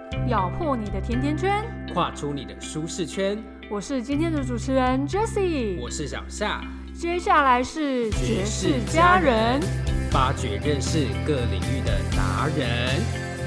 咬破你的甜甜圈， 跨出你的舒适圈。 我是今天的主持人 Jessie， 我是小夏。 接下来是爵士佳人， 发掘认识各领域的达人。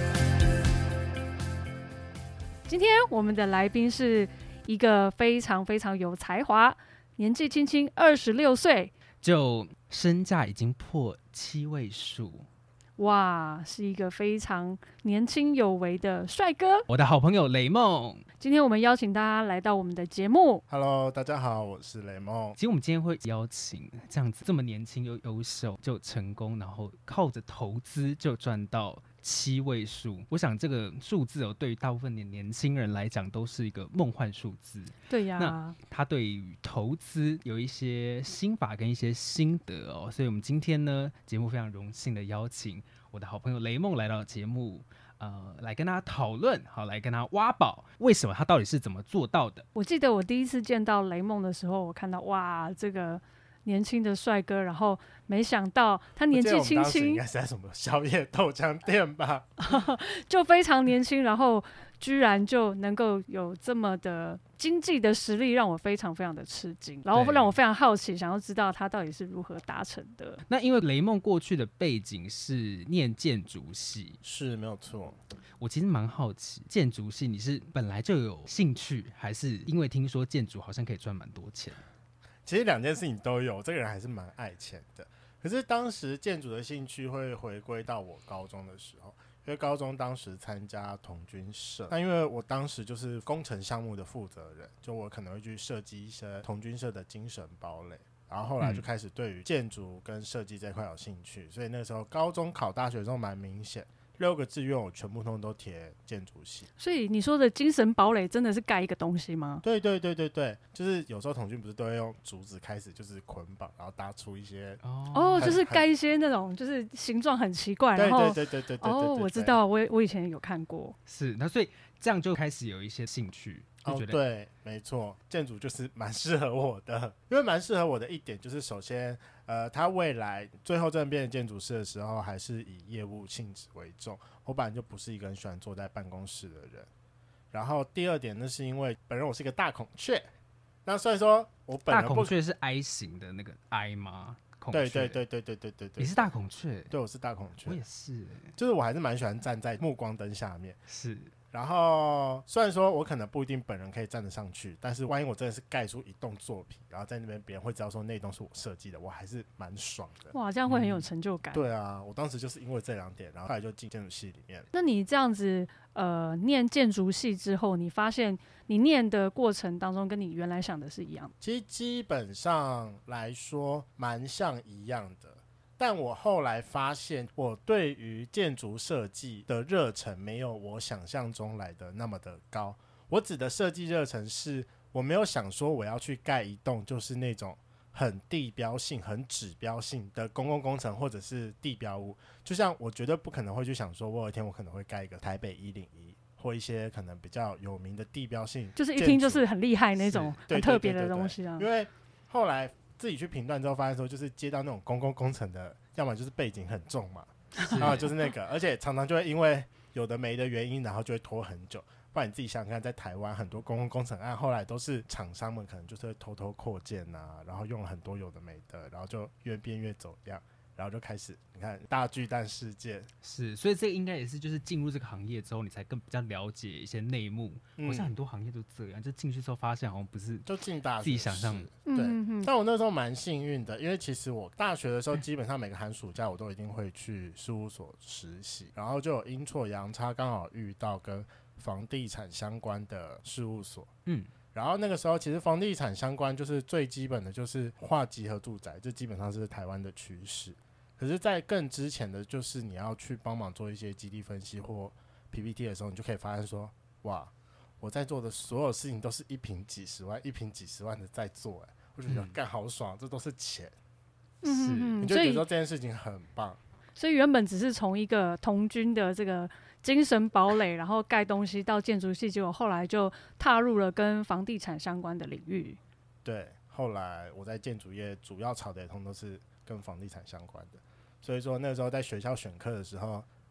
今天我们的来宾是一个非常非常有才华，年纪轻轻26岁， 就身价已经破7位数。 哇，是一个非常年轻有为的帅哥。 我的好朋友雷梦， 今天我们邀请大家来到我们的节目。 Hello， 大家好，我是雷梦。 其实我们今天会邀请这样子这么年轻又优秀就成功，然后靠着投资就赚到7位数。我想这个数字对于大部分的年轻人来讲都是一个梦幻数字。 对呀， 那他对于投资有一些心法跟一些心得哦，所以我们今天呢，节目非常荣幸的邀请我的好朋友雷梦来到节目。来跟他讨论，好，来跟他挖宝，为什么他到底是怎么做到的？ 我记得我第一次见到雷梦的时候，我看到哇，这个年轻的帅哥，然后没想到他年纪轻轻， 应该是在什么宵夜豆浆店吧， 就非常年轻，然后居然就能够有这么的经济的实力，让我非常非常的吃惊，然后让我非常好奇，想要知道他到底是如何达成的。 那因为雷梦过去的背景是念建筑系， 是没有错。 我其实蛮好奇，建筑系你是本来就有兴趣，还是因为听说建筑好像可以赚蛮多钱？ 其实两件事情都有，这个人还是蛮爱钱的。可是当时建筑的兴趣会回归到我高中的时候，因为高中当时参加童军社，那因为我当时就是工程项目的负责人，就我可能会去设计一些童军社的精神堡垒，然后后来就开始对于建筑跟设计这块有兴趣，所以那时候高中考大学的时候蛮明显，6个志愿我全部都填建筑系。 所以你说的精神堡垒真的是盖一个东西吗？ 对，就是有时候童军不是都会用竹子开始就是捆绑，然后搭出一些就是盖一些那种就是形状很奇怪，然后对， 我知道，我以前有看过。 是，那所以这样就开始有一些兴趣，就觉得对，没错，建筑就是蛮适合我的，因为蛮适合我的一点就是首先他未来最后真的变成建筑师的时候还是以业务性质为重，我本来就不是一个很喜欢坐在办公室的人。然后第二点呢，是因为本人我是一个大孔雀，那虽然说我本人大孔雀是 I 型的那个 I 吗？ 对， 你是大孔雀？ 对，我是大孔雀， 我也是， 就是我还是蛮喜欢站在镁光灯下面， 是。 然后虽然说我可能不一定本人可以站得上去，但是万一我真的是盖出一栋作品，然后在那边别人会知道说那栋是我设计的，我还是蛮爽的。 哇，这样会很有成就感。 对啊，我当时就是因为这2点，然后后来就进建筑系里面。 那你这样子念建筑系之后，你发现你念的过程当中跟你原来想的是一样的？ 其实基本上来说蛮像一样的，但我后来发现我对于建筑设计的热忱没有我想象中来的那么的高。我指的设计热忱是我没有想说我要去盖一栋就是那种很地标性很指标性的公共工程或者是地标物，就像我绝对不可能会去想说我有一天我可能会盖一个台北101或一些可能比较有名的地标性， 就是一听就是很厉害那种很特别的东西啊。 因为后来自己去评断之后发现说，就是接到那种公共工程的，要么就是背景很重嘛，然后就是那个，而且常常就会因为有的没的原因，然后就会拖很久。不然你自己想想看，在台湾很多公共工程案后来都是厂商们可能就是会偷偷扩建啊，然后用了很多有的没的，然后就越变越走样，然后就开始你看大巨蛋事件。 是，所以这个应该也是就是进入这个行业之后，你才更比较了解一些内幕。好像很多行业都这样，就进去之后发现好像不是就进大学自己想象的。 对，但我那时候蛮幸运的，因为其实我大学的时候基本上每个寒暑假我都一定会去事务所实习，然后就有阴错阳差刚好遇到跟房地产相关的事务所。然后那个时候其实房地产相关就是最基本的就是划集合住宅，这基本上是台湾的趋势。可是在更之前的就是你要去帮忙做一些基地分析或 PPT 的时候，你就可以发现说，哇，我在做的所有事情都是一坪几十万的在做，我就觉得干好爽，这都是钱。 是， 你就觉得说这件事情很棒。 所以原本只是从一个童军的这个精神堡垒，然后盖东西到建筑系，结果后来就踏入了跟房地产相关的领域。 对，后来我在建筑业主要炒的也通都是跟房地产相关的，所以说那个时候在学校选课的时候，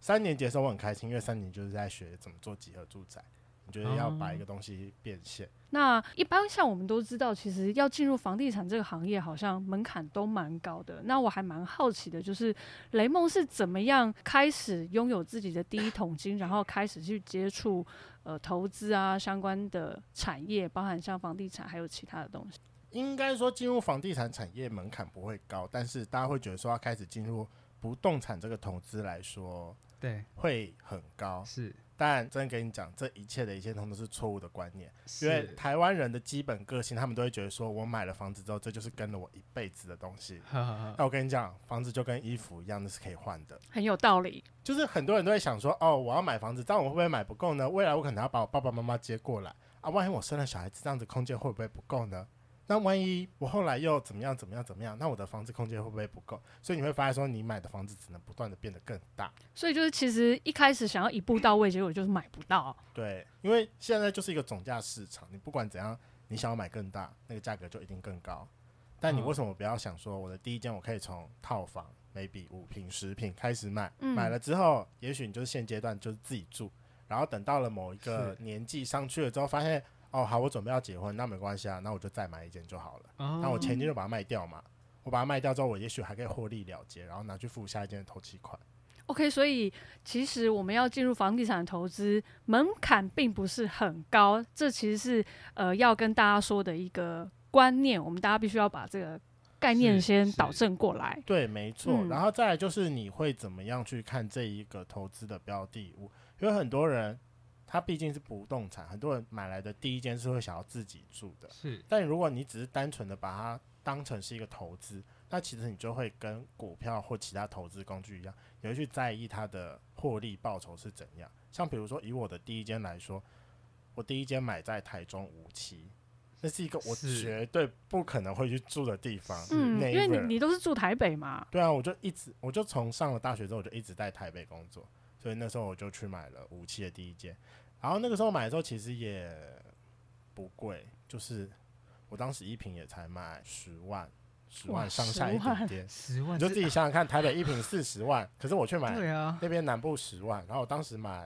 3年级的时候我很开心，因为3年就是在学怎么做集合住宅，你觉得要把一个东西变现。 那一般像我们都知道，其实要进入房地产这个行业，好像门槛都蛮高的。那我还蛮好奇的，就是雷梦是怎么样开始拥有自己的第一桶金，然后开始去接触投资啊相关的产业，包含像房地产还有其他的东西。 应该说进入房地产产业门槛不会高，但是大家会觉得说要开始进入不动产这个投资来说， 对， 会很高。 是， 但真的跟你讲，这一切通都是错误的观念，因为台湾人的基本个性，他们都会觉得说，我买了房子之后，这就是跟了我一辈子的东西。那我跟你讲，房子就跟衣服一样，那是可以换的， 很有道理。 就是很多人都会想说，哦，我要买房子，这样我会不会买不够呢？未来我可能要把我爸爸妈妈接过来啊，万一我生了小孩子，这样子空间会不会不够呢？那万一我后来又怎么样，那我的房子空间会不会不够？所以你会发现说，你买的房子只能不断的变得更大。 所以就是其实一开始想要一步到位，结果就是买不到。 对，因为现在就是一个总价市场，你不管怎样，你想要买更大，那个价格就一定更高。但你为什么不要想说，我的第一间我可以从套房 maybe 5坪10坪开始买，买了之后，也许你就是现阶段就是自己住，然后等到了某一个年纪上去了之后，发现哦好，我准备要结婚，那没关系啊，那我就再买一间就好了。那我前间就把它卖掉嘛，我把它卖掉之后，我也许还可以获利了结，然后拿去付下一间的头期款。 OK， 所以其实我们要进入房地产投资，门槛并不是很高，这其实是要跟大家说的一个观念，我们大家必须要把这个概念先导正过来。 对，没错。然后再来就是你会怎么样去看这一个投资的标的物，因为很多人他毕竟是不动产，很多人买来的第一间是会想要自己住的。 是， 但如果你只是单纯的把它当成是一个投资，那其实你就会跟股票或其他投资工具一样，你会去在意它的获利报酬是怎样。像比如说以我的第一间来说，我第一间买在台中57，那是一个我绝对不可能会去住的地方。 因为你都是住台北嘛。 对啊，我就从上了大学之后，我就一直在台北工作，所以那时候我就去买了57的第一间。然后那个时候买的时候其实也不贵，就是我当时一坪也才卖10万上下一点点 ，10万， 你就自己想想看，台北一坪40万，可是我去买对啊， 那边南部10万，然后我当时买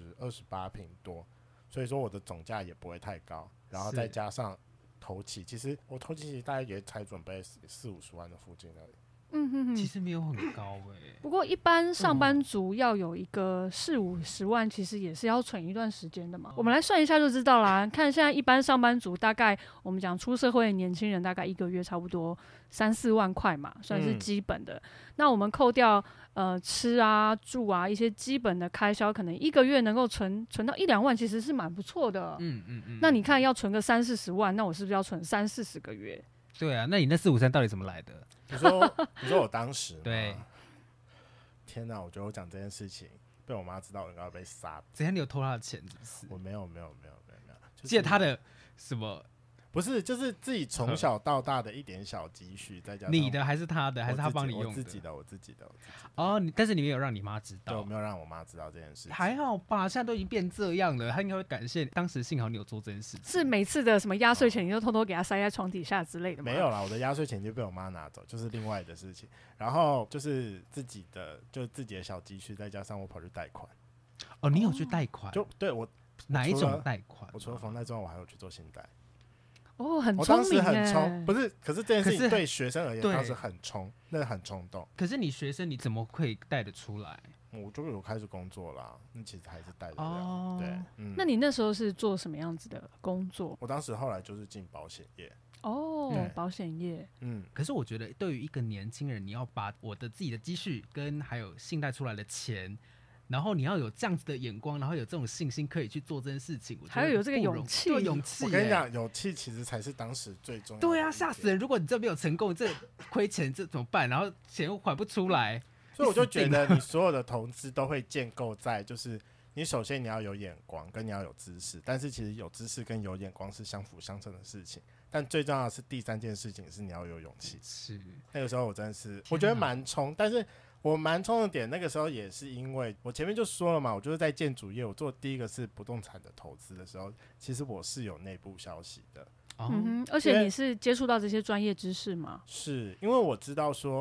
28坪多，所以说我的总价也不会太高，然后再加上头期，其实我头期大概也才准备40-50万的附近而已。 其实没有很高不过一般上班族要有一个40-50万，其实也是要存一段时间的嘛。我们来算一下就知道啦。看现在一般上班族，大概我们讲出社会的年轻人，大概一个月差不多3-4万块嘛，算是基本的。那我们扣掉吃啊、住啊一些基本的开销，可能一个月能够存到1-2万，其实是蛮不错的。那你看要存个30-40万，那我是不是要存30-40个月？ 对啊，那你那4-5-3到底怎么来的？ 你说我当时对， 天哪！我觉得我讲这件事情被我妈知道，我应该要被杀。 怎样？你有偷她的钱是不是？ 我没有， 借她的什么？ 不是，就是自己从小到大的一点小积蓄，再加上你的还是他的，还是他帮你用的？ 我自己的。 哦，但是你没有让你妈知道， 对，我没有让我妈知道这件事情。 还好吧，现在都已经变这样了，她应该会感谢当时幸好你有做这件事情。 是每次的什么压岁钱，你就偷偷给她塞在床底下之类的吗？ 没有啦，我的压岁钱就被我妈拿走，就是另外的事情。然后就是自己的小积蓄，再加上我跑去贷款。 哦，你有去贷款？ 就对我哪一种贷款？ 我除了房贷之外，我还有去做信贷。 哦，很聪明。 我当时很冲，不是，可是这件事情对学生而言，当时很冲，那很冲动。 可是你学生你怎么会贷得出来？ 我就有开始工作啦，那其实还是贷得了。对， 那你那时候是做什么样子的工作？ 我当时后来就是进保险业。 保险业。 可是我觉得对于一个年轻人，你要把我的自己的积蓄跟还有信贷出来的钱，然后你要有这样子的眼光，然后有这种信心可以去做这件事情， 还要有这个勇气。 对，勇气。 我跟你讲，勇气其实才是当时最重要的。 对啊，吓死人！如果你这没有成功，这亏钱这怎么办？然后钱又还不出来， 所以我就觉得你所有的投资都会建构在，就是你首先你要有眼光，跟你要有知识。但是其实有知识跟有眼光是相辅相成的事情。但最重要的是第3件事情是你要有勇气。 是那个时候我真的是，我觉得蛮冲，但是我蛮冲的点，那个时候也是因为我前面就说了嘛，我就是在建筑业，我做第一个是不动产的投资的时候，其实我是有内部消息的。 而且你是接触到这些专业知识吗？ 是因为我知道说，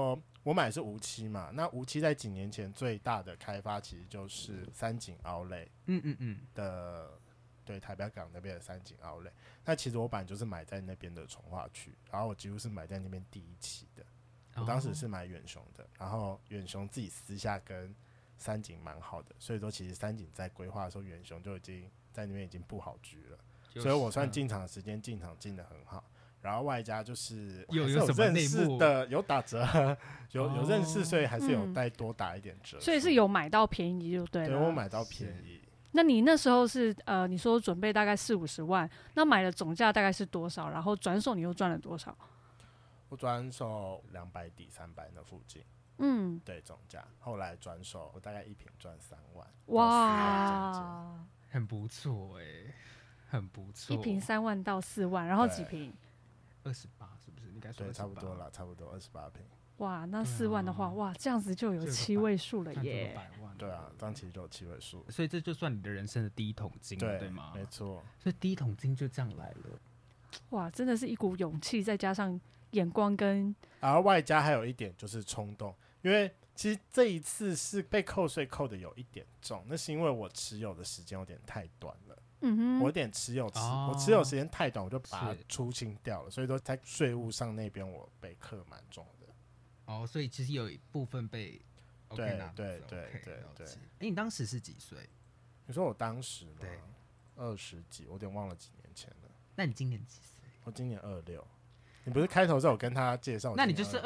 我买的是无期嘛，那无期在几年前最大的开发其实就是三井Outlet的，对，台北港那边的三井Outlet。那其实我本来就是买在那边的重划区，然后我几乎是买在那边第一期的。我当时是买远雄的，然后远雄自己私下跟三井蛮好的，所以说其实三井在规划的时候，远雄就已经在那边已经布好局了，所以我算进场的时间进场进得很好。然后外加就是有什么认内幕识的，有打折，有认识，所以还是有再多打一点折。 所以是有买到便宜就对了。 对，我买到便宜。 那你那时候是你说准备大概40-50万，那买的总价大概是多少？然后转手你又赚了多少？ 我转手200抵300那附近。对，总价。后来转手我大概一瓶赚3万。 哇， 很不错很不错。 一瓶3万到4万，然后几瓶 ？28是不是？应该说对，差不多啦，差不多28瓶。 哇，那4万的话，哇，这样子就有7位数了耶！ 对啊，这样其实就有7位数， 所以这就算你的人生的第一桶金了，对吗？ 没错。 所以第一桶金就这样来了。 哇，真的是一股勇气，再加上眼光跟， 然后外加还有一点就是冲动，因为其实这一次是被扣税扣的有一点重，那是因为我持有的时间有点太短了。我有点我持有时间太短，我就把它出清掉了，所以说在税务上那边我被课蛮重的。 所以其实有一部分被对。 你当时是几岁？ 你说我当时吗？20几，我有点忘了几年前了。 那你今年几岁？ 我今年26。你不是开头是有跟他介绍？ 那你就是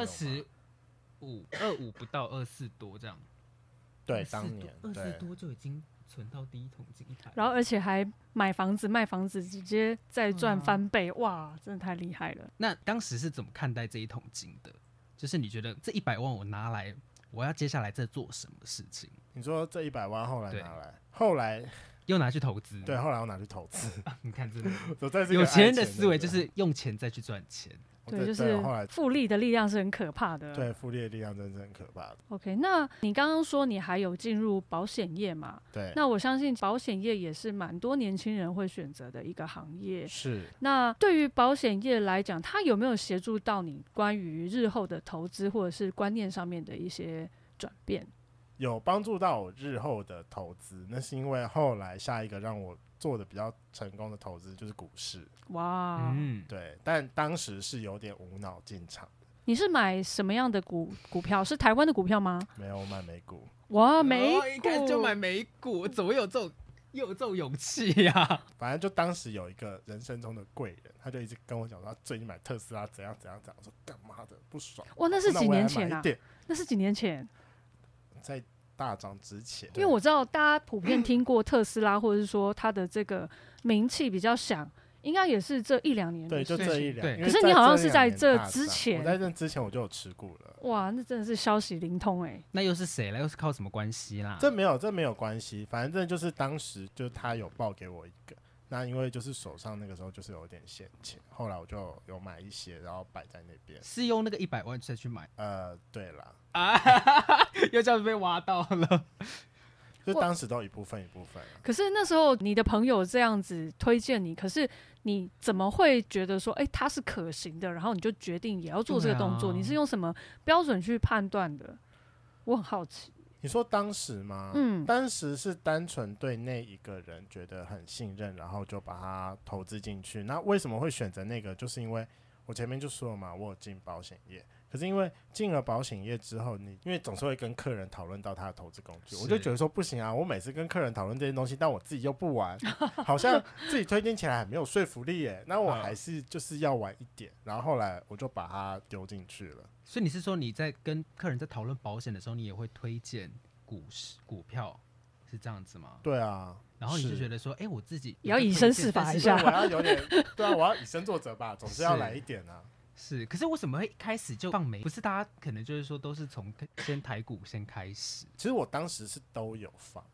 25不到24多这样。 对，当年 24多就已经存到第一桶金100， 然后而且还买房子卖房子，直接再赚翻倍，哇，真的太厉害了。 那当时是怎么看待这一桶金的？就是你觉得这100万我拿来，我要接下来再做什么事情？ 你说这100万后来拿来，后来又拿去投资？ 对，后来我拿去投资。 你看，真的有钱人的思维就是用钱再去赚钱。 对，就是复利的力量是很可怕的。 对，复利的力量真的是很可怕的。 OK， 那你刚刚说你还有进入保险业嘛？ 对。 那我相信保险业也是蛮多年轻人会选择的一个行业。 是。 那对于保险业来讲，它有没有协助到你关于日后的投资或者是观念上面的一些转变？ 有帮助到我日后的投资，那是因为后来下一个让我做的比较成功的投资就是股市。 哇， 对，但当时是有点无脑进场的。 你是买什么样的股票？是台湾的股票吗？ 没有，我买美股。 哇，美股， 一看就买美股，怎么有这种勇气呀？ 反正就当时有一个人生中的贵人，他就一直跟我讲说他最近买特斯拉怎样怎样怎样，我说干嘛的不爽。 哇，那是几年前啊？那是几年前， 在大涨之前。 因为我知道大家普遍听过特斯拉，或者是说它的这个名气比较响，应该也是这1-2年的事情。 对，就这1-2年。 可是你好像是在这之前， 我在这之前我就有持股了。 哇，那真的是消息灵通哎。 那又是谁了？又是靠什么关系啦？ 这没有关系，反正就是当时就他有报给我一个。那因为就是手上那个时候就是有点闲钱，后来我就有买一些，然后摆在那边。 是用那个100万再去买？ 对啦。 又这样子被挖到了。 就当时都一部分。 可是那时候你的朋友这样子推荐你，可是你怎么会觉得说，它是可行的，然后你就决定也要做这个动作？你是用什么标准去判断的？我很好奇。 你说当时吗？当时是单纯对那一个人觉得很信任，然后就把他投资进去。那为什么会选择那个？就是因为我前面就说了嘛，我有进保险业。可是因为进了保险业之后，因为总是会跟客人讨论到他的投资工具，我就觉得说不行啊，我每次跟客人讨论这些东西，但我自己又不玩，好像自己推荐起来很没有说服力耶。那我还是就是要玩一点，然后后来我就把它丢进去了。 所以你是说你在跟客人在讨论保险的时候，你也会推荐股票，是这样子吗？ 对啊。 然后你就觉得说，我自己也要以身试法一下， 我要有点对啊，我要以身作则吧，总是要来一点啊。 是，可是为什么会一开始就放美？不是大家可能就是说都是从先台股先开始？ 其实我当时是都有放啦，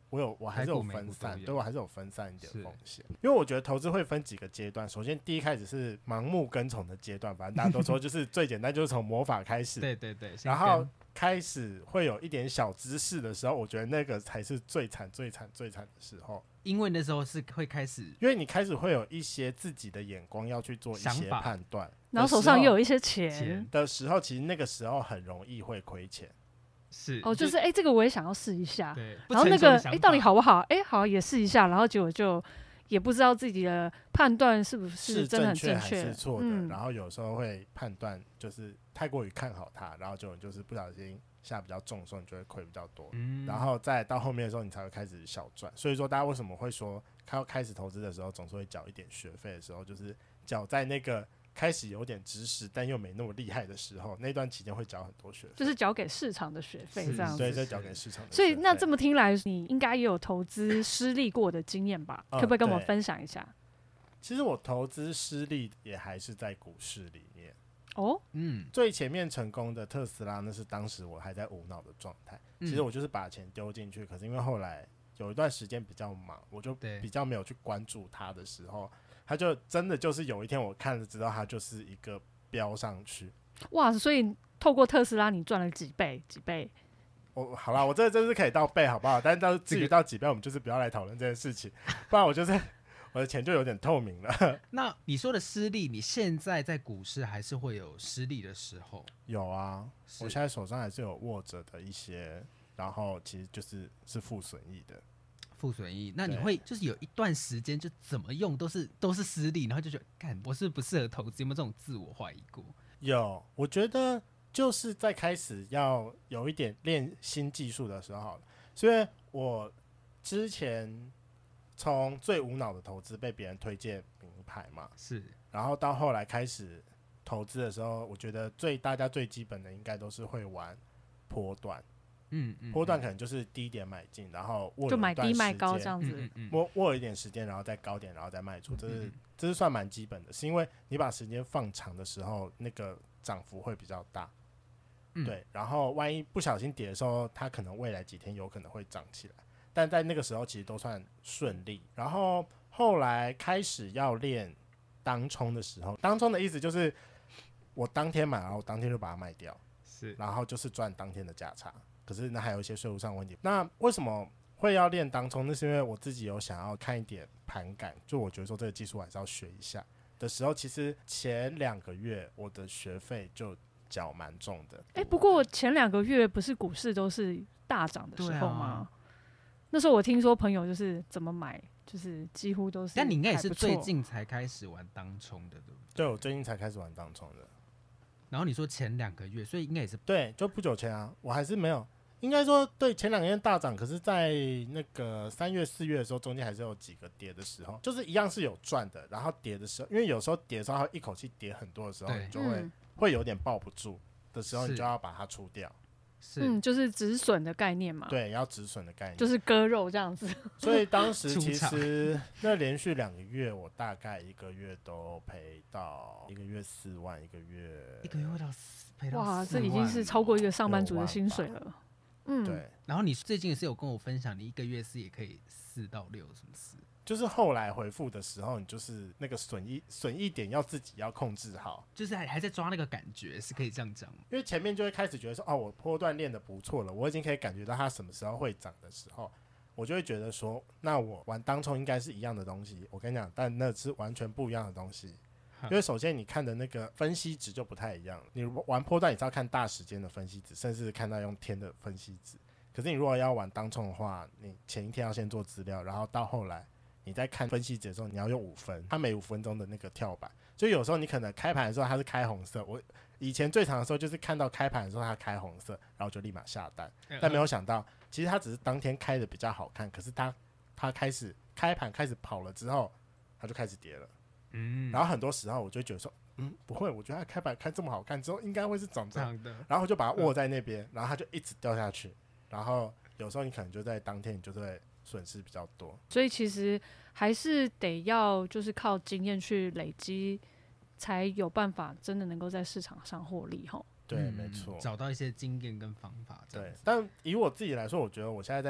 我还是有分台股散， 美股都有对我还是有分散一点风险。因为我觉得投资会分几个阶段，首先第一开始是盲目跟从的阶段，反正大家都说就是最简单就是从魔法开始， 对对对， 然后开始会有一点小知识的时候，我觉得那个才是最惨最惨最惨的时候。 因为那时候是会开始， 因为你开始会有一些自己的眼光要去做一些判断， 然后手上又有一些钱的时候，其实那个时候很容易会亏钱。 是就是这个我也想要试一下， 对， 然后那个到底好不好？好也试一下，然后结果就也不知道自己的判断是不是真的很正确还是错的，然后有时候会判断就是太过于看好它，然后就是不小心下比较重的时候，你就会亏比较多，然后再到后面的时候，你才会开始小赚。所以说，大家为什么会说开始投资的时候，总是会缴一点学费的时候，就是缴在那个开始有点知识但又没那么厉害的时候，那段期间会缴很多学费， 就是缴给市场的学费这样子。 对，就缴给市场的学费。 所以那这么听来，你应该也有投资失利过的经验吧？可不可以跟我们分享一下？ 其实我投资失利也还是在股市里面。 最前面成功的特斯拉，那是当时我还在无脑的状态。其实我就是把钱丢进去，可是因为后来有一段时间比较忙，我就比较没有去关注它的时候，它就真的就是有一天我看了知道它就是一个飙上去。 哇！所以透过特斯拉你赚了几倍？ 好啦，我这真是可以到倍，好不好？但是至于到几倍，我们就是不要来讨论这件事情，不然我的钱就有点透明了。 那你说的失利，你现在在股市还是会有失利的时候？ 有啊，我现在手上还是有握着的一些，然后其实是负损益的。 负损益，那你会就是有一段时间就怎么用都是失利，然后就觉得干我是不适合投资，有没有这种自我怀疑过？ 有，我觉得就是在开始要有一点练新技术的时候好了，所以我之前从最无脑的投资被别人推荐名牌嘛， 是， 然后到后来开始投资的时候，我觉得大家最基本的应该都是会玩波段。波段可能就是低点买进，然后握有一段时间，就买低卖高这样子，握一点时间，然后再高点，然后再卖出，这是算蛮基本的。是因为你把时间放长的时候，那个涨幅会比较大，对。然后万一不小心跌的时候，它可能未来几天有可能会涨起来，但在那个时候其实都算顺利。然后后来开始要练当冲的时候，当冲的意思就是我当天买，然后我当天就把它卖掉， 是， 然后就是赚当天的价差。可是那还有一些税务上问题。那为什么会要练当冲？那是因为我自己有想要看一点盘感，就我觉得说这个技术还是要学一下的时候，其实前2个月我的学费就缴蛮重的。 不过前2个月不是股市都是大涨的时候吗？那时候我听说朋友就是怎么买，就是几乎都是。 但你应该也是最近才开始玩当冲的，对不对？ 对，我最近才开始玩当冲的。 然后你说前2个月，所以应该也是对，就不久前啊，我还是没有。应该说对，前2个月大涨，可是在那个3月4月的时候，中间还是有几个跌的时候，就是一样是有赚的，然后跌的时候，因为有时候跌的时候它会一口气跌很多的时候，你就会有点抱不住的时候，你就要把它出掉。 就是止损的概念嘛。 对，要止损的概念， 就是割肉这样子。 所以当时其实那连续2个月，我大概1个月都赔到1个月4万，1个月会到赔到4万。 哇，这已经是超过一个上班族的薪水了。 对。 然后你最近是有跟我分享，你1个月是也可以4到6，是不是？ 就是后来回复的时候，你就是那个损益点要自己要控制好， 就是还在抓那个感觉，是可以这样讲吗？ 因为前面就会开始觉得说，我波段练得不错了，我已经可以感觉到它什么时候会涨的时候，我就会觉得说，那我玩当冲应该是一样的东西。我跟你讲，但那是完全不一样的东西。因为首先你看的那个分析值就不太一样，你玩波段你是要看大时间的分析值，甚至看到用天的分析值。可是你如果要玩当冲的话，你前一天要先做资料，然后到后来你在看分析值的时候，你要用5分，它每5分钟的那个跳板，所以有时候你可能开盘的时候它是开红色，我以前最长的时候就是看到开盘的时候它开红色，然后就立马下单，但没有想到其实它只是当天开的比较好看，可是它开始开盘开始跑了之后，它就开始跌了。然后很多时候我就觉得说，不会，我觉得它开盘开这么好看之后应该会是涨的，然后我就把它握在那边，然后它就一直掉下去，然后有时候你可能就在当天你就会损失比较多。 所以其实还是得要就是靠经验去累积，才有办法真的能够在市场上获利吼。 对，没错， 找到一些经验跟方法。 对，但以我自己来说，我觉得我现在在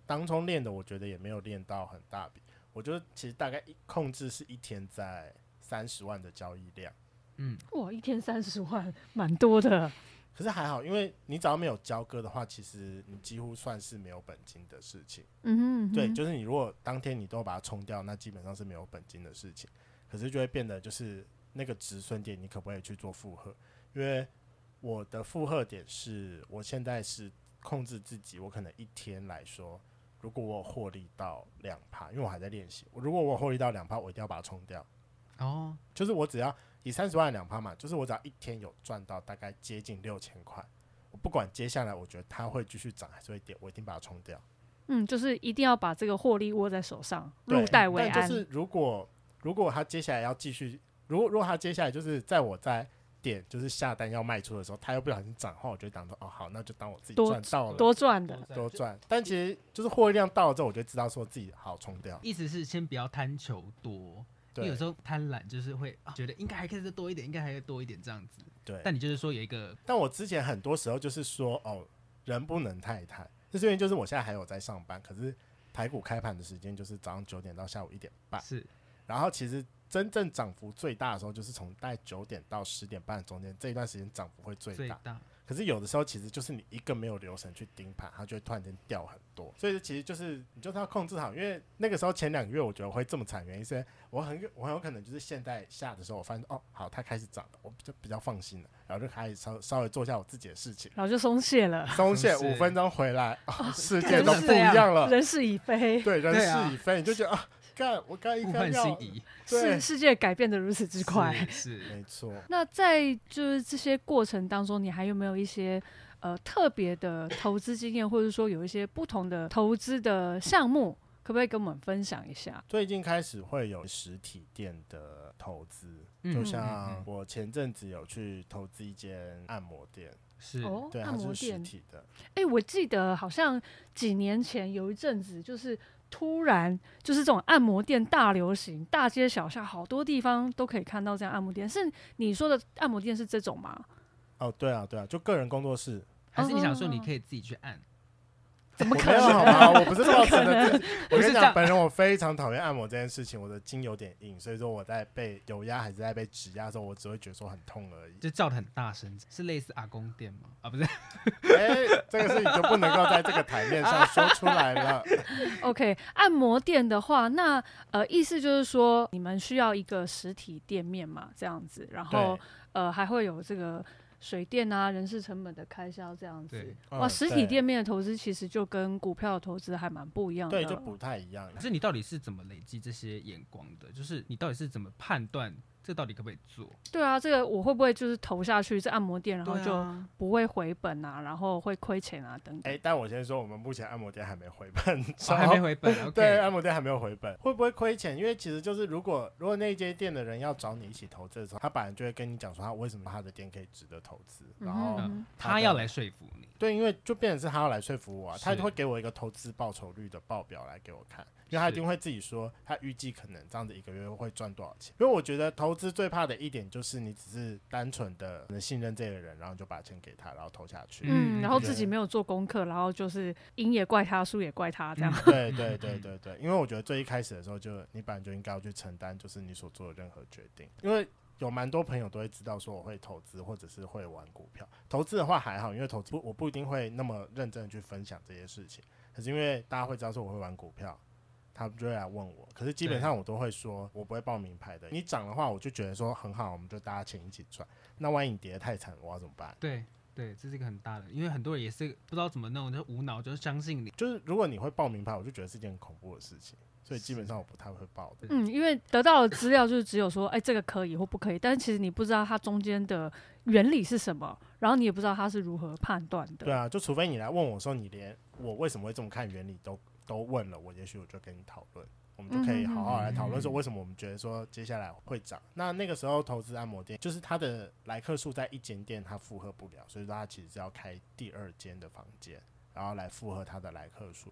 当冲练的，我觉得也没有练到很大笔。我觉得其实大概控制是一天在30万的交易量。 哇，一天30万，蛮多的。 可是还好，因为你只要没有交割的话，其实你几乎算是没有本金的事情。对，就是你如果当天你都把它冲掉，那基本上是没有本金的事情。可是就会变得就是那个止损点，你可不可以去做负荷？因为我的负荷点是我现在是控制自己，我可能一天来说，如果我有获利到2%，因为我还在练习，如果我有获利到2%，我一定要把它冲掉。就是我只要以30万的2%嘛，就是我只要一天有赚到大概接近6000块，我不管接下来我觉得它会继续涨还是会跌，我一定把它冲掉。 就是一定要把这个获利握在手上，入袋为安。 但就是如果它接下来要继续，如果它接下来就是在我在点就是下单要卖出的时候，它又不小心涨的话，我就当做好，那就当我自己赚到了， 多赚的， 多赚。但其实就是获利量到了之后，我就知道说自己好冲掉。 意思是先不要贪求多。因为有时候贪婪就是会觉得应该还可以再多一点，应该还可以多一点这样子。 对， 但你就是说有一个， 但我之前很多时候就是说人不能太贪。这因为就是我现在还有在上班，可是台股开盘的时间就是早上9点到下午1点半。 是， 然后其实真正涨幅最大的时候就是从大概9点到10点半中间这一段时间涨幅会最大。可是有的时候其实就是你一个没有留神去盯盘，它就会突然间掉很多。所以其实就是你就是要控制好，因为那个时候前2个月我觉得我会这么惨，原因是我很有可能就是现在下的时候我发现好它开始涨了，我比较放心了，然后就开始稍微做一下我自己的事情， 然后就松懈了 5分钟回来世界都不一样了， 人事已非。 对，人事已非，你就觉得我刚一看要世界改变得如此之快， 是没错。 那在就是这些过程当中，你还有没有一些特别的投资经验，或者说有一些不同的投资的项目，可不可以跟我们分享一下？ 最近开始会有实体店的投资，就像我前阵子有去投资一间按摩店。 是对， 按摩店它是实体的。 我记得好像几年前有一阵子，就是突然就是这种按摩店大流行，大街小巷好多地方都可以看到这样按摩店。是你说的按摩店是这种吗？ 对啊，就个人工作室。 还是你想说你可以自己去按？ 怎么可能？ 我没有好吗？我不是抱持的。我跟你讲，本人我非常讨厌按摩这件事情，我的筋有点硬，所以说我在被有压还是在被指压的时候，我只会觉得说很痛而已。 就叫得很大声，是类似阿公店吗？不是。 这个事情就不能够在这个台面上说出来了。 OK， 按摩店的话，那意思就是说你们需要一个实体店面嘛，这样子，然后还会有这个水电啊、人事成本的开销这样子。哇，实体店面的投资其实就跟股票的投资还蛮不一样的。 对，就不太一样。 可是你到底是怎么累积这些眼光的？就是你到底是怎么判断这到底可不可以做？对啊，这个我会不会就是投下去这按摩店，然后就不会回本啊，然后会亏钱啊等等。 但我先说，我们目前按摩店还没回本， 还没回本。okay. 对，按摩店还没有回本，会不会亏钱？因为其实就是如果那一间店的人要找你一起投资的时候，他本来就会跟你讲说他为什么他的店可以值得投资，然后他要来说服你。 对，因为就变成是他要来说服我他会给我一个投资报酬率的报表来给我看。因为他一定会自己说他预计可能这样子1个月会赚多少钱。因为我觉得投资最怕的一点就是你只是单纯的信任这个人，然后就把钱给他，然后投下去， 然后自己没有做功课，然后就是赢也怪他，输也怪他这样。 对，因为我觉得最一开始的时候就你本来就应该要去承担就是你所做的任何决定。因为有蛮多朋友都会知道说我会投资或者是会玩股票。投资的话还好，因为投资我不一定会那么认真的去分享这些事情，可是因为大家会知道说我会玩股票，他们就会来问我，可是基本上我都会说我不会报名牌的。你涨的话我就觉得说很好，我们就大家钱一起赚，那万一你跌得太惨我要怎么办？ 对，这是一个很大的，因为很多人也是不知道怎么弄，就无脑就相信你。 就是如果你会报名牌，我就觉得是件很恐怖的事情，所以基本上我不太会报的。 因为得到的资料就是只有说这个可以或不可以，但是其实你不知道它中间的原理是什么，然后你也不知道它是如何判断的。 对啊，就除非你来问我说你连我为什么会这么看原理都问了，我也许我就跟你讨论，我们就可以好好来讨论说为什么我们觉得说接下来会涨。那个时候投资按摩店，就是它的来客数在一间店它负荷不了，所以说它其实是要开第2间的房间，然后来负荷它的来客数。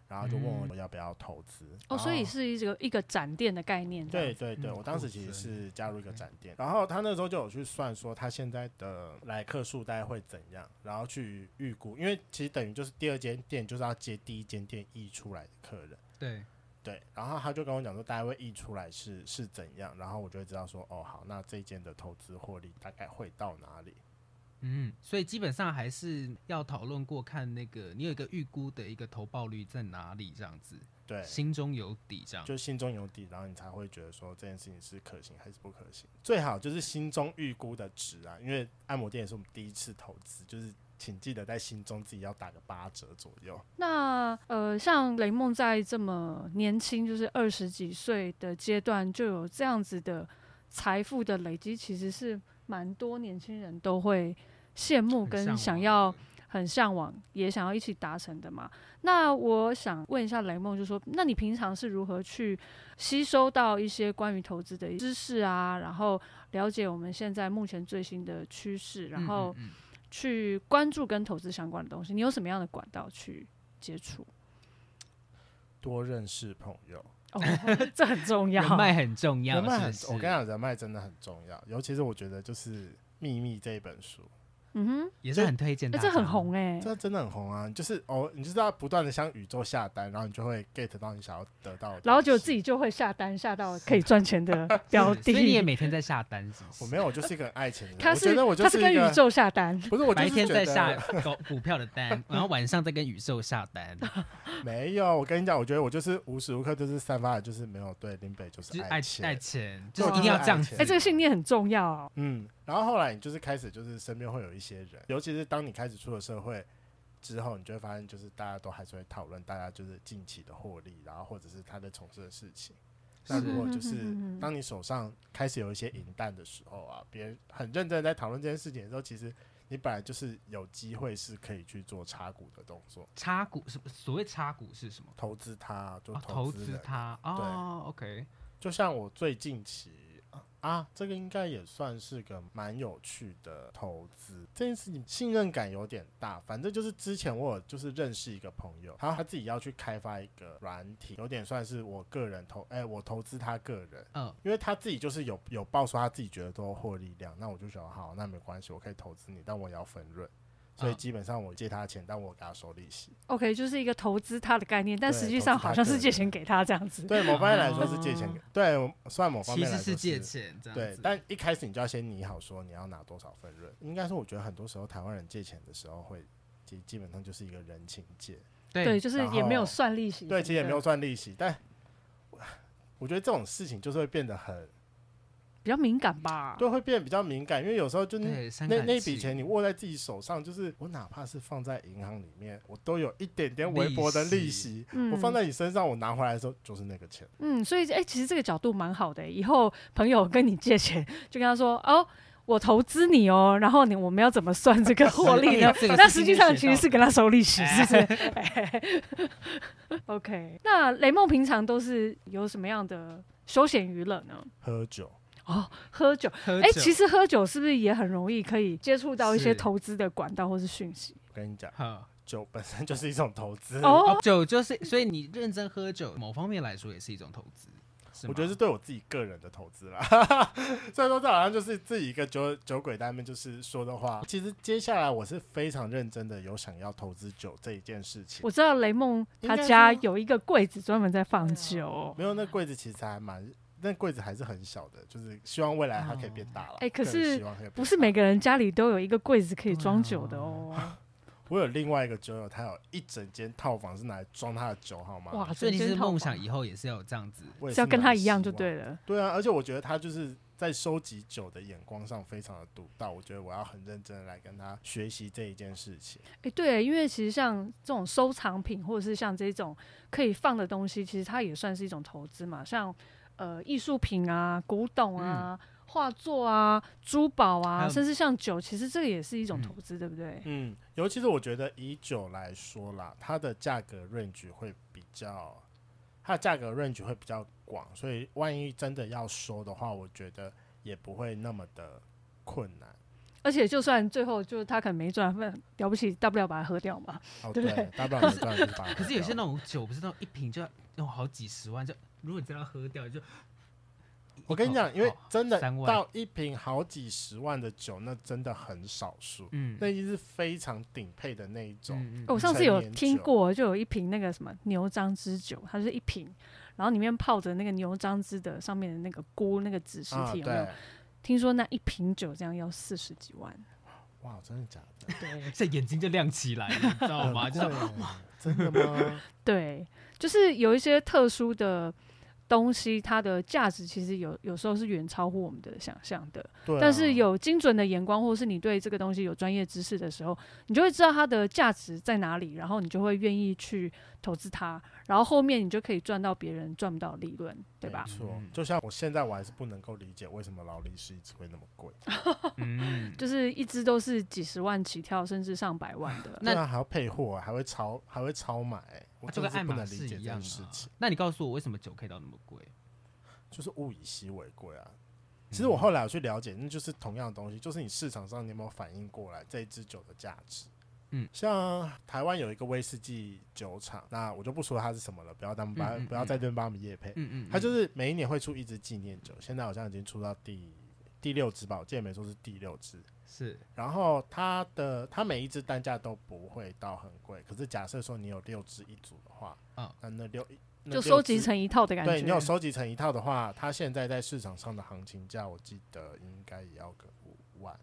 然后就问我要不要投资。 所以是一个展店的概念。 对对对，我当时其实是加入一个展店，然后他那时候就有去算说他现在的来客数大概会怎样，然后去预估，因为其实等于就是第二间店就是要接第一间店溢出来的客人。 对对，然后他就跟我讲说大概会溢出来是怎样，然后我就会知道说好，那这一间的投资获利大概会到哪里。 所以基本上还是要讨论过，看那个你有一个预估的一个投报率在哪里，这样子， 对， 心中有底，这样就心中有底，然后你才会觉得说这件事情是可行还是不可行。最好就是心中预估的值啊，因为按摩店也是我们第一次投资，就是请记得在心中自己要打个8折左右。 那像雷梦在这么年轻，就是20几岁的阶段，就有这样子的财富的累积，其实是蛮多年轻人都会羡慕跟想要很向往，也想要一起达成的嘛。那我想问一下雷梦，就说那你平常是如何去吸收到一些关于投资的知识啊，然后了解我们现在目前最新的趋势，然后去关注跟投资相关的东西？你有什么样的管道去接触？ 多认识朋友。 这很重要， 人脉很重要， 我跟你讲，人脉真的很重要，尤其是我觉得就是《秘密》这一本书， 也是很推荐大家， 这很红这真的很红啊！就是你就是要不断的向宇宙下单，然后你就会 get 到你想要得到的， 然后就自己就会下单，下到可以赚钱的标的。 所以你也每天在下单是不是？ 我没有，我就是一个很爱钱的人。 他是跟宇宙下单， 不是我白天在下股票的单，然后晚上再跟宇宙下单。 没有，我跟你讲，我觉得我就是无时无刻就是散发的，就是没有对林北就是爱钱，就是一定要这样子。 这个信念很重要。 然后后来你就是开始就是身边会有一些人，尤其是当你开始出了社会之后，你就会发现就是大家都还是会讨论大家就是近期的获利，然后或者是他在从事的事情。那如果就是当你手上开始有一些银弹的时候啊，别人很认真在讨论这件事情的时候，其实你本来就是有机会是可以去做插股的动作。 插股所谓插股是什么？ 投资它，就投资它。哦 ，OK。 就像我最近期这个应该也算是个蛮有趣的投资。这件事情信任感有点大，反正就是之前我有就是认识一个朋友，他自己要去开发一个软体，有点算是我个人我投资他个人，因为他自己就是有报说他自己觉得都有获利量，那我就想好，那没关系，我可以投资你，但我也要分润。所以基本上我借他钱，但我给他收利息。 OK， 就是一个投资他的概念，但实际上好像是借钱给他这样子。 对，某方面来说是借钱给，对，算某方面来说其实是借钱这样子。 对，但一开始你就要先拟好说你要拿多少分润。应该说，我觉得很多时候台湾人借钱的时候会基本上就是一个人情借。 对，就是也没有算利息。 对，其实也没有算利息，但我觉得这种事情就是会变得比较敏感吧， 对，会变得比较敏感，因为有时候就那笔钱你握在自己手上，就是我哪怕是放在银行里面，我都有一点点微薄的利息，我放在你身上，我拿回来的时候就是那个钱。 所以其实这个角度蛮好的。以后朋友跟你借钱，就跟他说我投资你然后我们要怎么算这个获利呢？那实际上其实是跟他收利息，是不是？OK， 那雷梦平常都是有什么样的休闲娱乐呢？ 喝酒。 喝酒。其实喝酒是不是也很容易可以接触到一些投资的管道或是讯息？ 我跟你讲，酒本身就是一种投资。 酒就是，所以你认真喝酒，某方面来说也是一种投资。 我觉得是对我自己个人的投资啦。虽然说这好像就是自己一个酒鬼在那边就是说的话，其实接下来我是非常认真的有想要投资酒这一件事情。 我知道雷梦他家有一个柜子专门在放酒。 没有，那柜子其实还蛮。那柜子还是很小的，就是希望未来它可以变大了。 可是不是每个人家里都有一个柜子可以装酒的我有另外一个酒友，他有一整间套房是拿来装他的酒，好吗？ 哇， 所以你是梦想以后也是要有这样子， 是要跟他一样就对了。 对啊，而且我觉得他就是在收集酒的眼光上非常的独到，我觉得我要很认真的来跟他学习这一件事情。 对，因为其实像这种收藏品或者是像这种可以放的东西，其实它也算是一种投资嘛，像艺术品啊、古董啊、画作啊、珠宝啊，甚至像酒，其实这个也是一种投资，对不对？ 尤其是我觉得以酒来说啦，它的价格 range 会比较广，所以万一真的要收的话，我觉得也不会那么的困难。 而且就算最后就是他可能没赚，了不起，大不了把它喝掉嘛。 哦， 对不对大不了没赚就是把它喝掉。 可是有些那种酒不是那种一瓶就要好几十万，就如果你真的喝掉就。 我跟你讲，因为真的 3万到一瓶好几十万的酒，那真的很少数，那已经是非常顶配的那一种。 我上次有听过，就有一瓶那个什么牛樟汁酒，它就是一瓶，然后里面泡着那个牛樟汁的上面的那个菇那个紫石体，有没有？听说那一瓶酒这样要40几万。 哇，真的假的？ 对， 这眼睛就亮起来了，你知道吗？就是哇，真的吗？ 对，就是有一些特殊的东西，它的价值其实有时候是远超乎我们的想象的。 对啊， 但是有精准的眼光，或是你对这个东西有专业知识的时候，你就会知道它的价值在哪里，然后你就会愿意去投资它，然后后面你就可以赚到别人赚不到的利润，对吧？ 没错，就像我现在我还是不能够理解为什么劳力士一直会那么贵。 就是一支都是几十万起跳，甚至上百万的。 那还要配货，还会超买，我真的是不能理解这件事情。 那你告诉我，为什么酒可以到那么贵？ 就是物以稀为贵啊。其实我后来有去了解，那就是同样的东西，就是你市场上你有没有反映过来这一支酒的价值。像台湾有一个威士忌酒厂，那我就不说它是什么了，不要在这边帮他们业配。它就是每一年会出一支纪念酒，现在好像已经出到第6支吧，我记得没错是第6支。 是， 然后它每一支单价都不会到很贵，可是假设说你有6支一组的话，那就收集成一套的感觉。 对，你有收集成一套的话，它现在在市场上的行情价，我记得应该也要个5万。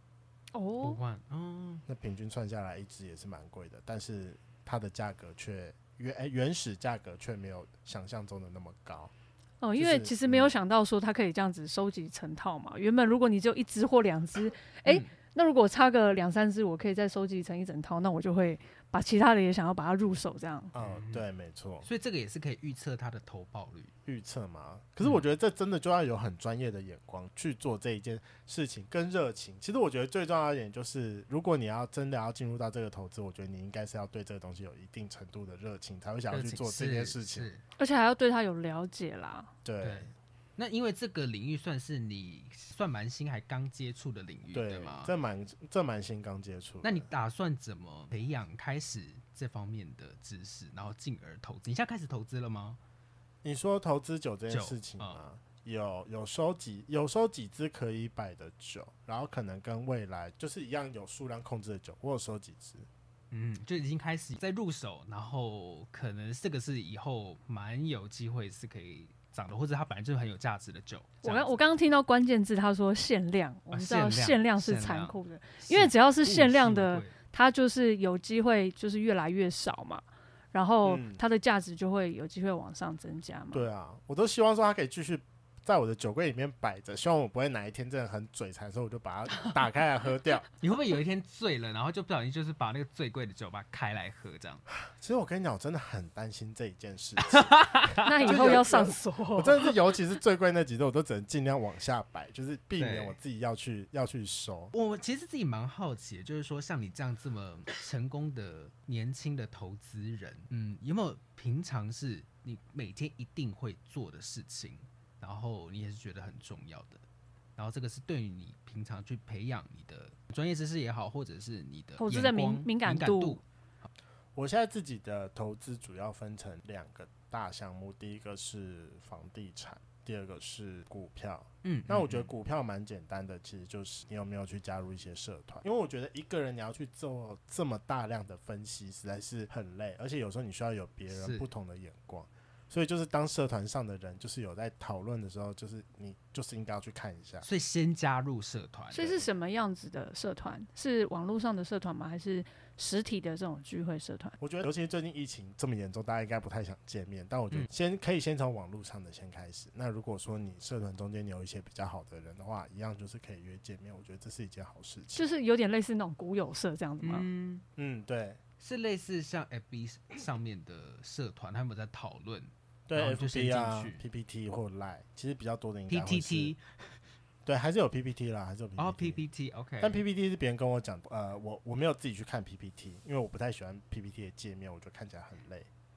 5万， 那平均算下来一支也是蛮贵的，但是它的价格却原始价格却没有想象中的那么高。 因为其实没有想到说它可以这样子收集成套嘛。原本如果你只有1支或2支，那如果差个2-3支，我可以再收集成一整套，那我就会把其他的也想要把它入手这样。 对，没错。 所以这个也是可以预测它的投报率。 预测嘛？可是我觉得这真的就要有很专业的眼光去做这一件事情，跟热情。其实我觉得最重要的一点就是，如果你真的要进入到这个投资，我觉得你应该是要对这个东西有一定程度的热情，才会想要去做这件事情。 而且还要对它有了解啦。 对。 那因为这个领域算是你算蛮新还刚接触的领域，对吗？ 这蛮新刚接触。 那你打算怎么培养开始这方面的知识，然后进而投资？你现在开始投资了吗？ 你说投资酒这件事情吗？有收几支可以摆的酒，然后可能跟未来就是一样有数量控制的酒，我有收几支。 就已经开始在入手，然后可能这个是以后蛮有机会是可以涨的，或者它本来就是很有价值的酒。 我刚刚听到关键字，他说限量，我们知道限量是残酷的，因为只要是限量的，它就是有机会就是越来越少嘛，然后它的价值就会有机会往上增加嘛。 对啊，我都希望说它可以继续在我的酒柜里面摆着，希望我不会哪一天真的很嘴馋的时候，我就把它打开来喝掉。 你会不会有一天醉了，然后就不小心就是把那个最贵的酒把它开来喝这样？ 其实我跟你讲，我真的很担心这一件事情。 那以后要上锁。 我真的是，尤其是最贵那几支，我都只能尽量往下摆，就是避免我自己要去收。 我其实自己蛮好奇的，就是说像你这样这么成功的年轻的投资人，有没有平常是你每天一定会做的事情？然后你也是觉得很重要的，然后这个是对于你平常去培养你的专业知识也好，或者是你的投资的敏感度。 我现在自己的投资主要分成2个大项目，第一个是房地产，第二个是股票。那我觉得股票蛮简单的，其实就是你有没有去加入一些社团，因为我觉得一个人你要去做这么大量的分析，实在是很累，而且有时候你需要有别人不同的眼光。所以就是当社团上的人就是有在讨论的时候，就是你就是应该要去看一下。 所以先加入社团。 所以是什么样子的社团？是网络上的社团吗？还是实体的这种聚会社团？ 我觉得尤其是最近疫情这么严重，大家应该不太想见面，但我觉得可以先从网络上的先开始。那如果说你社团中间你有一些比较好的人的话，一样就是可以约见面，我觉得这是一件好事情。 就是有点类似那种股友社这样子吗？ 对， 是类似像 FB 上面的社团，他们有在讨论。 对 ，FB 啊 ，PPT 或 Line， 其实比较多的应该会是 PTT， 对，还是有 PPT 啦，还是有 PPT。PPT，OK。 但 PPT 是别人跟我讲，我没有自己去看 PPT， 因为我不太喜欢 PPT 的界面，我觉得看起来很累。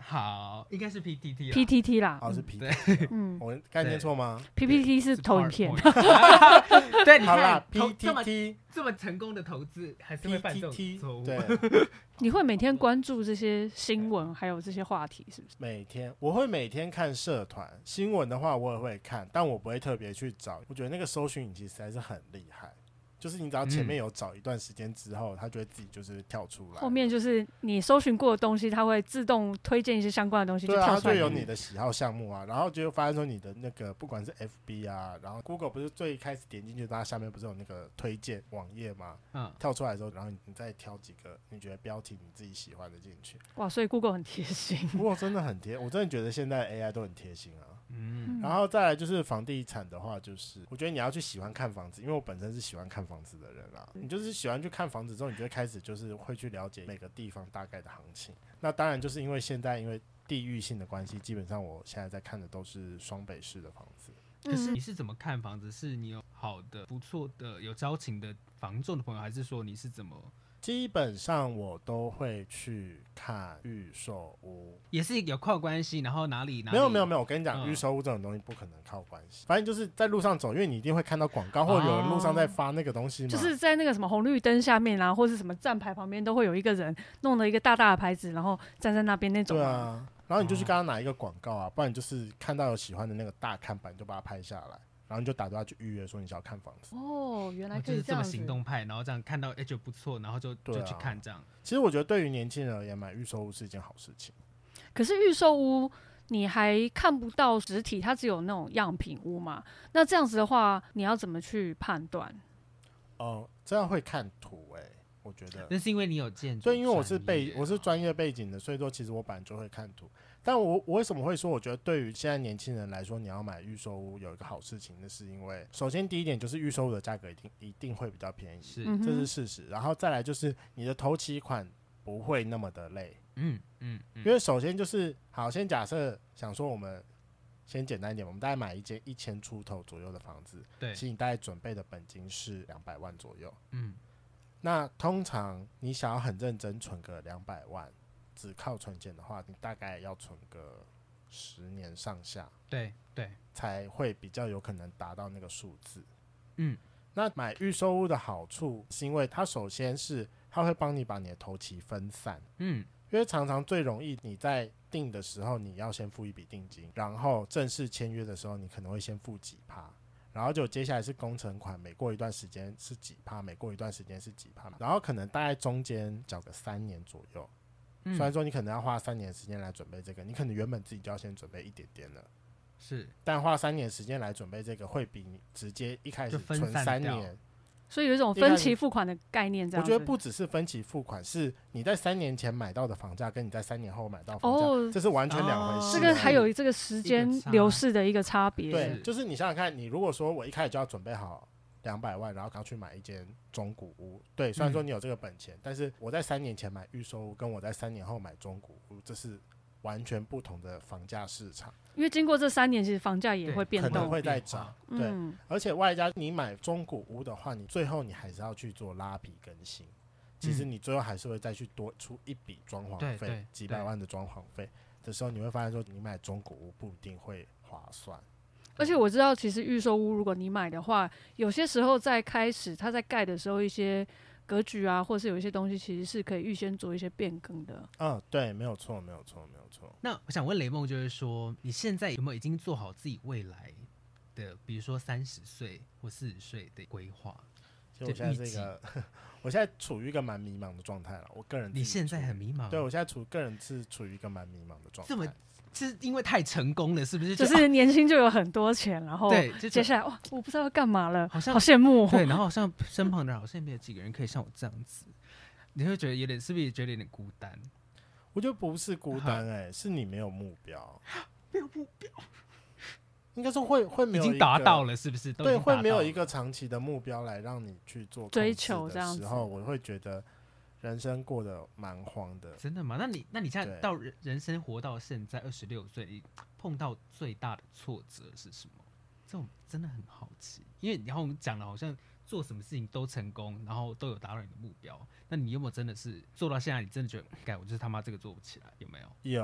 好，应该是 PTT 啦 PTT 啦， 是 PTT，我概念错吗 ？PPT 是投影片。 对，你好啦看 ，PTT 这么成功的投资，还是会犯这种错误。 对， 你会每天关注这些新闻，还有这些话题，是不是？ 我会每天看社团新闻的话，我也会看，但我不会特别去找。我觉得那个搜寻引擎实在是很厉害。就是你只要前面有找一段时间之后，它就会自己就是跳出来。 后面就是你搜寻过的东西，它会自动推荐一些相关的东西，就跳出来。 对啊，就有你的喜好项目啊，然后就发现说你的那个不管是 FB 啊，然后 Google 不是最开始点进去，它下面不是有那个推荐网页吗？跳出来的时候，然后你再挑几个你觉得标题你自己喜欢的进去。 哇，所以 Google 很贴心。 Google 真的很贴，我真的觉得现在 AI 都很贴心啊。然后再来就是房地产的话，就是我觉得你要去喜欢看房子，因为我本身是喜欢看房子的人啦。你就是喜欢去看房子之后，你就会开始就是会去了解每个地方大概的行情。那当然就是因为现在因为地域性的关系，基本上我现在在看的都是双北市的房子。 可是你是怎么看房子？是你有好的、不错的、有交情的房仲的朋友，还是说你是怎么？ 基本上我都会去看预售屋， 也是有靠关系，然后哪里没有，我跟你讲，预售屋这种东西不可能靠关系，反正就是在路上走，因为你一定会看到广告，或者有人路上在发那个东西嘛， 就是在那个什么红绿灯下面啊，或是什么站牌旁边都会有一个人弄了一个大大的牌子，然后站在那边那种。 对啊，然后你就去跟他拿一个广告啊，不然你就是看到有喜欢的那个大看板，你就把它拍下来。然后你就打电话去预约，说你想要看房子。 哦，原来可以就是这么行动派，然后这样看到觉得不错，然后就去看这样。 其实我觉得对于年轻人而言，买预售屋是一件好事情。 可是预售屋你还看不到实体，它只有那种样品屋嘛？那这样子的话，你要怎么去判断？ 这样会看图我觉得。 那是因为你有建筑， 对，因为我是专业背景的，所以说其实我本来就会看图。但我为什么会说，我觉得对于现在年轻人来说，你要买预售屋有一个好事情，那是因为首先第一点就是预售屋的价格一定会比较便宜，这是事实。然后再来就是你的头期款不会那么的累，因为首先就是好，先假设想说我们先简单一点，我们大概买一间1000出头左右的房子， 对， 其实你大概准备的本金是200万左右，那通常你想要很认真存个200万。只靠存钱的话，你大概要存个10年上下， 对， 才会比较有可能达到那个数字。那买预售屋的好处是因为它首先是它会帮你把你的头期分散，因为常常最容易你在定的时候你要先付一笔定金，然后正式签约的时候你可能会先付几%，然后就接下来是工程款，每过一段时间是几%，每过一段时间是几%，然后可能大概中间缴个3年左右。虽然说你可能要花3年的时间来准备这个，你可能原本自己就要先准备一点点了， 是， 但花3年时间来准备这个，会比你直接一开始存3年， 所以有一种分期付款的概念。这样， 我觉得不只是分期付款，是你在3年前买到的房价，跟你在3年后买到房价，这是完全两回事。 这个还有这个时间流逝的一个差别。 对，就是你想想看，你如果说我一开始就要准备好200万，然后刚去买一间中古屋，对，虽然说你有这个本钱，但是我在3年前买预售屋，跟我在3年后买中古屋，这是完全不同的房价市场。 因为经过这3年，其实房价也会变动， 可能会再涨，对，而且外加你买中古屋的话，你最后你还是要去做拉皮更新，其实你最后还是会再去多出一笔装潢费，几百万的装潢费的时候，你会发现说你买中古屋不一定会划算。 而且我知道，其实预售屋如果你买的话，有些时候在开始它在盖的时候，一些格局啊，或是有一些东西，其实是可以预先做一些变更的。 对，没有错。 那我想问雷梦，就是说你现在有没有已经做好自己未来的，比如说30岁或40岁的规划？ 其实我现在我现在处于一个蛮迷茫的状态了。我个人你现在很迷茫？ 对，我现在个人是处于一个蛮迷茫的状态。 是因为太成功了，是不是？ 就是年轻就有很多钱，然后接下来哇，我不知道要干嘛了，好羡慕。 对，然后好像身旁的人好像没有几个人可以像我这样子，你会觉得是不是觉得有点孤单？ 我觉得不是孤单是你没有目标， 没有目标， 应该说会没有已经达到了，是不是？ 对，会没有一个长期的目标来让你去做追求这样子的时候，我会觉得人生过得蛮慌的。 真的吗？那你现在到人生活到现在26岁，你碰到最大的挫折是什么？这种真的很好奇，因为然后我们讲了，好像做什么事情都成功，然后都有达到你的目标。那你有没有真的是做到现在，你真的觉得，我就是他妈这个做不起来，有没有？ 有，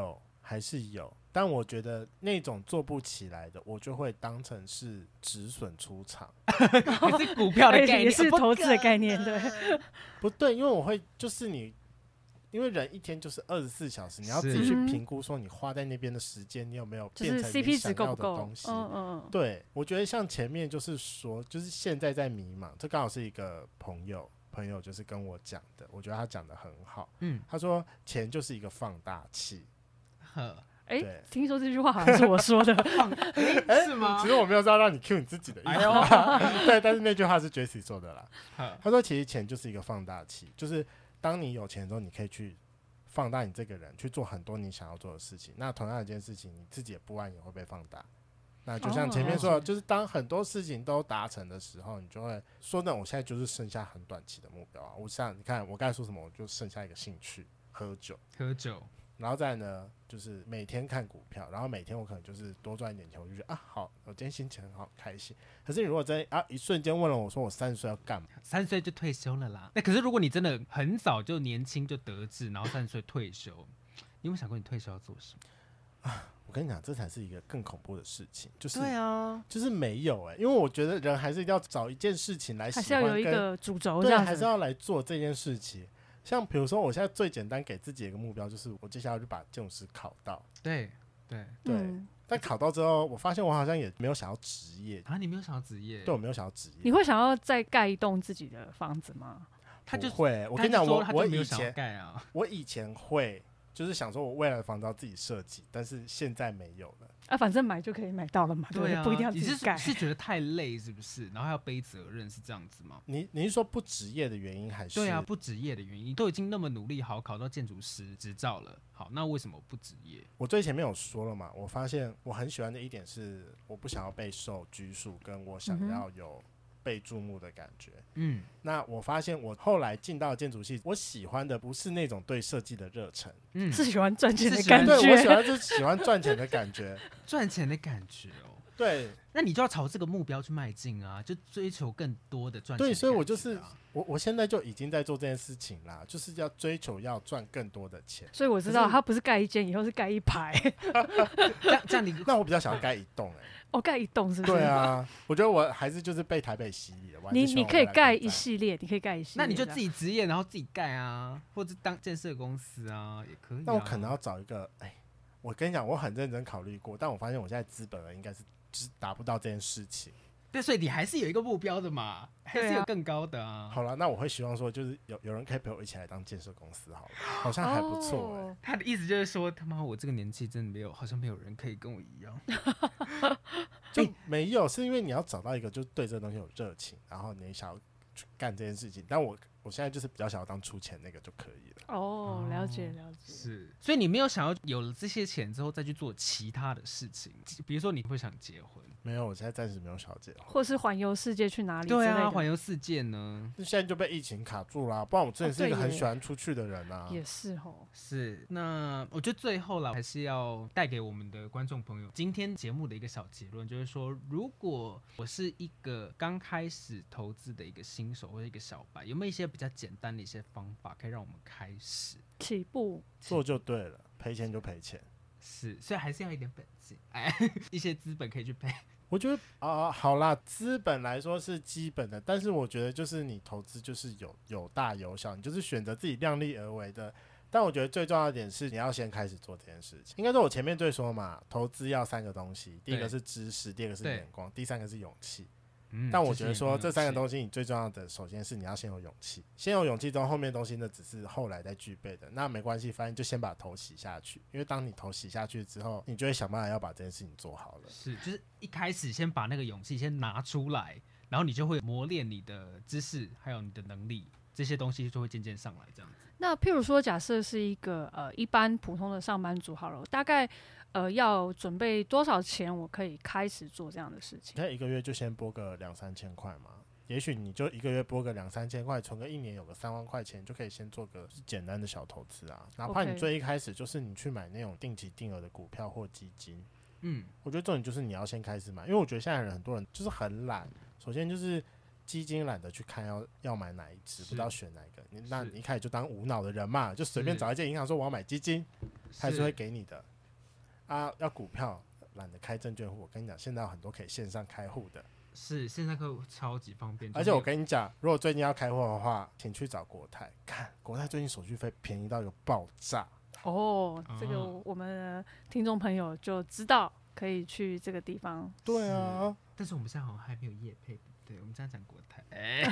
还是有，但我觉得那种做不起来的，我就会当成是止损出场。 还是股票的概念， 也是投资的概念，对。 不对，因为我会就是你，因为人一天就是24小时，你要自己去评估说你花在那边的时间，你有没有变成你想要的东西。对，我觉得像前面就是说，就是现在在迷茫，这刚好是一个朋友就是跟我讲的，我觉得他讲的很好。他说钱就是一个放大器。 听说这句话好像是我说的， 是吗？ 其实我没有知道让你 cue 你自己的意思，对，但是那句话是 Jessie 说的啦。他说其实钱就是一个放大器，就是当你有钱之后，你可以去放大你这个人，去做很多你想要做的事情。那同样的一件事情，你自己的不安也会被放大。那就像前面说的，就是当很多事情都达成的时候，你就会说那我现在就是剩下很短期的目标啊。我想你看我刚才说什么，我就剩下一个兴趣，喝酒。然后再来呢，就是每天看股票，然后每天我可能就是多赚一点钱，我就觉得啊，好，我今天心情很好，开心。可是你如果真一瞬间问了我说我30岁要干嘛 ？30岁就退休了啦。那可是如果你真的很早就年轻就得志，然后30岁退休，你有没有想过你退休要做什么？ 我跟你讲，这才是一个更恐怖的事情，就是对啊， 就是没有因为我觉得人还是要找一件事情来喜欢， 还是要有一个主轴， 对，还是要来做这件事情。像比如说，我现在最简单给自己的一个目标就是，我接下来就把建筑师考到。 对。 但考到之后，我发现我好像也没有想要职业啊。你没有想要职业？ 对，我没有想要职业。 你会想要再盖一栋自己的房子吗？ 他就会。我跟你讲，我以前会，就是想说我未来的房子要自己设计，但是现在没有了。 反正买就可以买到了嘛，对啊，不一定要自己盖。 你是觉得太累是不是？然后还要背责任是这样子吗？ 你是说不职业的原因还是？ 对啊，不职业的原因，都已经那么努力好考到建筑师执照了，好，那为什么不职业？ 我最前面有说了嘛，我发现我很喜欢的一点是，我不想要被受拘束，跟我想要有被注目的感觉。那我发现我后来进到建筑系，我喜欢的不是那种对设计的热忱， 是喜欢赚钱的感觉。 对，我喜欢赚钱的感觉， 赚钱的感觉哦。 对， 那你就要朝这个目标去迈进啊，就追求更多的赚钱的感觉啊。 对，所以我就是我现在就已经在做这件事情啦，就是要追求要赚更多的钱。 所以我知道他不是盖一间，以后是盖一排。 这样那我比较想要盖一栋盖一栋是不是？ 对啊，我觉得我还是就是被台北吸引了。 你可以盖一系列，你可以盖一系列。 那你就自己职业，然后自己盖啊，或者当建设公司啊，也可以。 那我可能要找一个，我跟你讲，我很认真考虑过，但我发现我现在资本额应该是达不到这件事情。 对，所以你还是有一个目标的嘛，还是有更高的啊。 好了，那我会希望说，就是有人可以陪我一起来当建设公司，好像还不错他的意思就是说，他妈我这个年纪真的好像没有人可以跟我一样。 就没有，是因为你要找到一个就对这个东西有热情，然后你想要去干这件事情。但我现在就是比较想要当出钱那个就可以了。 了解。 是，所以你没有想要有了这些钱之后再去做其他的事情，比如说你会想结婚？ 没有，我现在暂时没有想要结婚， 或是环游世界去哪里之类的？ 对啊，环游世界呢？ 现在就被疫情卡住啦，不然我之前是一个很喜欢出去的人啊。 也是哦。 是，那我觉得最后啦，还是要带给我们的观众朋友今天节目的一个小结论，就是说，如果我是一个刚开始投资的一个新手或者一个小白，有没有一些比较简单的一些方法可以让我们开始起步做就对了，赔钱就赔钱。 是，所以还是要一点本金，一些资本可以去赔。 我觉得好啦，资本来说是基本的，但是我觉得就是你投资就是有大有小，你就是选择自己量力而为的。但我觉得最重要的点是你要先开始做这件事情。应该说我前面最说嘛，投资要3个东西，第一个是知识，第二个是眼光，第3个是勇气。但我觉得说这3个东西，你最重要的首先是你要先有勇气，先有勇气之后，后面的东西呢只是后来再具备的。那没关系，反正就先把头洗下去，因为当你头洗下去之后，你就会想办法要把这件事情做好了。 是，就是一开始先把那个勇气先拿出来，然后你就会磨练你的知识，还有你的能力，这些东西就会渐渐上来，这样子。 那譬如说，假设是一个一般普通的上班族好了，大概要准备多少钱，我可以开始做这样的事情？ 那1个月就先拨个2-3千块嘛，也许你就1个月拨个2-3千块，存个1年有个3万块钱，就可以先做个简单的小投资啊。哪怕你最一开始就是你去买那种定期定额的股票或基金，我觉得重点就是你要先开始买，因为我觉得现在很多人就是很懒，首先就是基金懒得去看要买哪一支，不知道选哪一个。那你一开始就当无脑的人嘛，就随便找一间银行说我要买基金，他还是会给你的。 啊，要股票懒得开证券户，我跟你讲，现在有很多可以线上开户的。 是现在客户超级方便， 而且我跟你讲，如果最近要开户的话，请去找国泰，看国泰最近手续费便宜到一个爆炸。 哦，这个我们的听众朋友就知道可以去这个地方。 对啊， 但是我们现在好像还没有业配，对，我们这样讲国泰，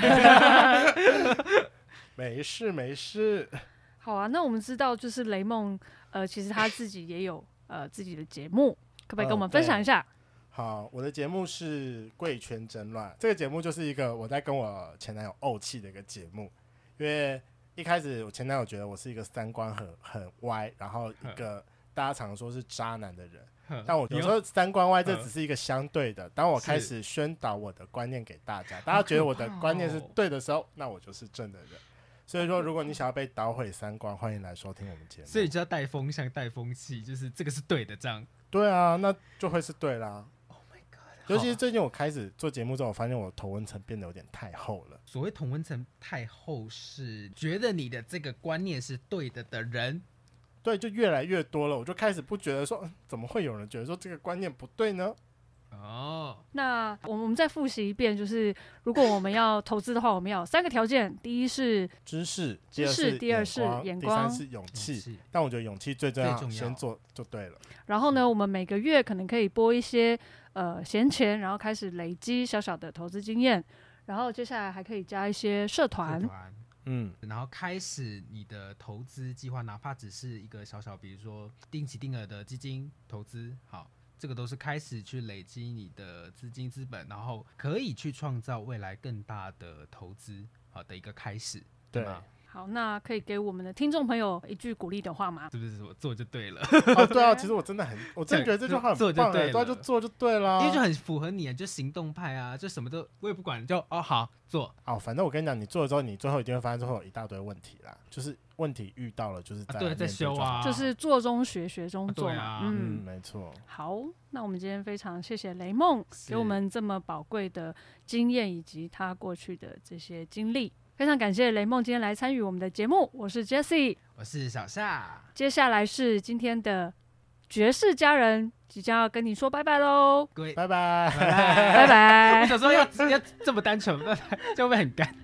没事没事。 好啊，那我们知道就是雷梦，其实他自己也有自己的节目，可不可以跟我们分享一下？ 好，我的节目是贵圈争乱，这个节目就是一个我在跟我前男友怄气的一个节目，因为一开始我前男友觉得我是一个三观很歪，然后一个大家常说是渣男的人，但我有时候三观歪这只是一个相对的，当我开始宣导我的观念给大家，大家觉得我的观念是对的时候，那我就是正的人。所以说，如果你想要被捣毁三观，欢迎来收听我们节目。 所以你就要带风向、带风气，就是这个是对的，这样。 对啊，那就会是对啦。 Oh my god！ 尤其是最近我开始做节目之后，我发现我头温层变得有点太厚了。 所谓同温层太厚，是觉得你的这个观念是对的人。 对，就越来越多了，我就开始不觉得说，怎么会有人觉得说这个观念不对呢？ 哦， 那我们再复习一遍，就是如果我们要投资的话，我们要有3个条件：第一是知识， 第二是眼光， 第三是勇气。但我觉得勇气最重要，先做就对了。 然后呢，我们每个月可能可以拨一些闲钱，然后开始累积小小的投资经验，然后接下来还可以加一些社团。 然后开始你的投资计划，哪怕只是一个小小，比如说定期定额的基金投资，好。这个都是开始去累积你的资金资本，然后可以去创造未来更大的投资好的一个开始，对吗？ 好，那可以给我们的听众朋友一句鼓励的话吗？ 是不是我做就对了？ 哦，对啊，其实我真的觉得这句话很棒，对，就做就对了， 因为就很符合你，就行动派啊，就什么都我也不管，就好做。 反正我跟你讲，你做了之后，你最后一定会发现最后有一大堆问题啦，就是问题遇到了，就是在修啊， 就是做中学，学中做嘛。 没错。 好，那我们今天非常谢谢雷梦给我们这么宝贵的经验以及他过去的这些经历。非常感谢雷梦今天来参与我们的节目，我是 Jessie， 我是小夏。 接下来是今天的爵士家人，即将要跟你说拜拜喽， 各位拜拜拜拜。 我想说要这么单纯，这会不会很干？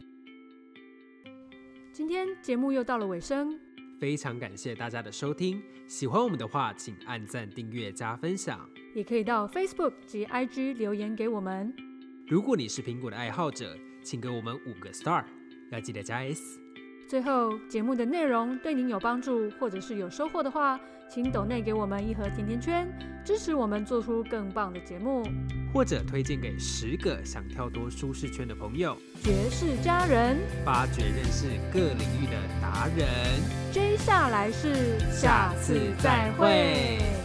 今天节目又到了尾声， 非常感谢大家的收听，喜欢我们的话，请按赞、订阅、加分享， 也可以到 Facebook 及 IG 留言给我们。 如果你是苹果的爱好者，请给我们5个 star。要记得加 S。 最后，节目的内容对您有帮助或者是有收获的话，请抖内给我们1盒甜甜圈，支持我们做出更棒的节目， 或者推荐给10个想跳脱舒适圈的朋友。 爵士家人， 发掘认识各领域的达人。 接下来是下次再会。